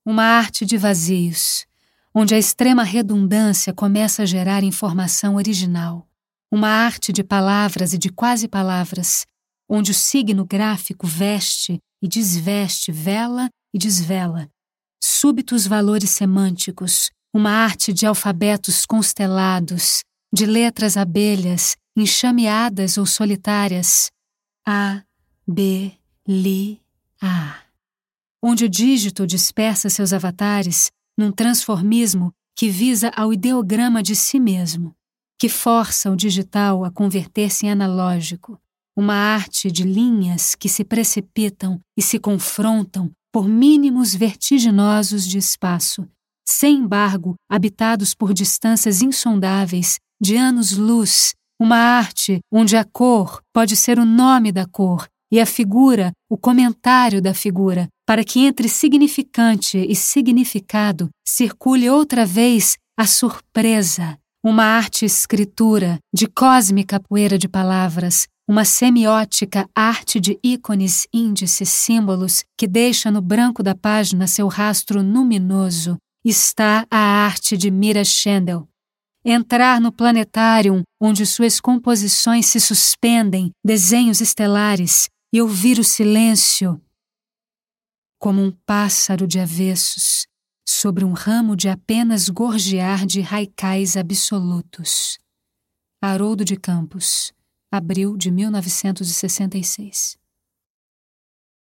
Uma arte de vazios, onde a extrema redundância começa a gerar informação original. Uma arte de palavras e de quase-palavras, onde o signo gráfico veste e desveste, vela e desvela. Súbitos valores semânticos, uma arte de alfabetos constelados, de letras abelhas, enxameadas ou solitárias. A, B, Li, A. Onde o dígito dispersa seus avatares num transformismo que visa ao ideograma de si mesmo, que força o digital a converter-se em analógico. Uma arte de linhas que se precipitam e se confrontam por mínimos vertiginosos de espaço, sem embargo habitados por distâncias insondáveis de anos-luz. Uma arte onde a cor pode ser o nome da cor e a figura o comentário da figura, para que entre significante e significado circule outra vez a surpresa. Uma arte-escritura de cósmica poeira de palavras, uma semiótica arte de ícones, índices, símbolos que deixa no branco da página seu rastro luminoso. Está a arte de Mira Schendel. Entrar no planetário onde suas composições se suspendem, desenhos estelares, e ouvir o silêncio como um pássaro de avessos sobre um ramo de apenas gorjear de haikais absolutos. Haroldo de Campos, abril de 1966.